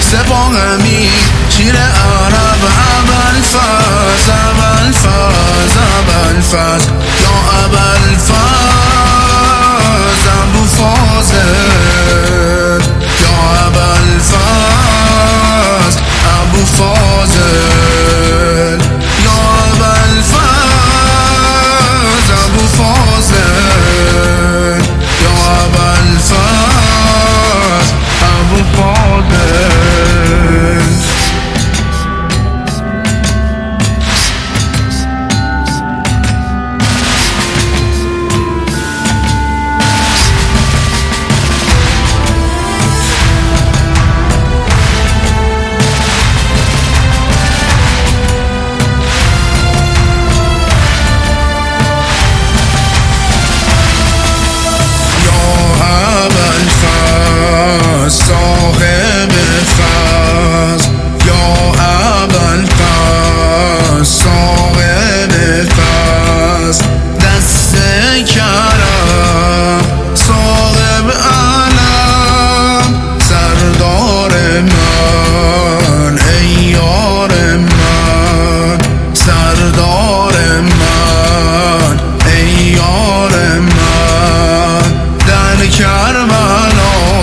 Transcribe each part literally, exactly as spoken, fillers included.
سپاهمی شیر عرب ابوالفضل ابوالفضل ابوالفضل یا ابوالفضل ابو فاضل یا ابوالفضل ابو فاضل یا ابوالفضل ابو فاضل یا ابوالفضل ابو فاضل صاحب فضل یا ابوالفضل صاحب فضل دست کرم صاحب علم سردار من ای یار من سردار من ای یار من در کربلا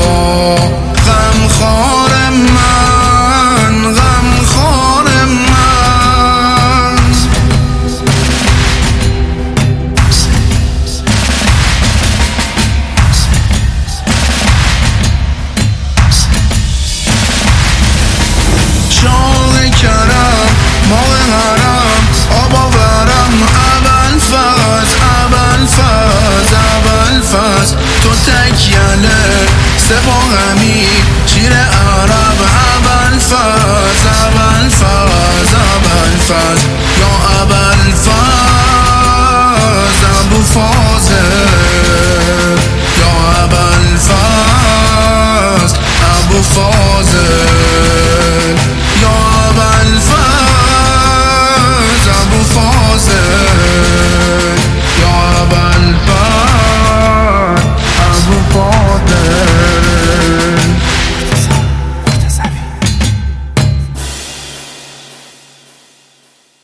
ماه حرم آبا ورم ابوالفضل ابوالفضل ابوالفضل تو تکیله سپاهمی شیر عرب ابوالفضل ابوالفضل ابوالفضل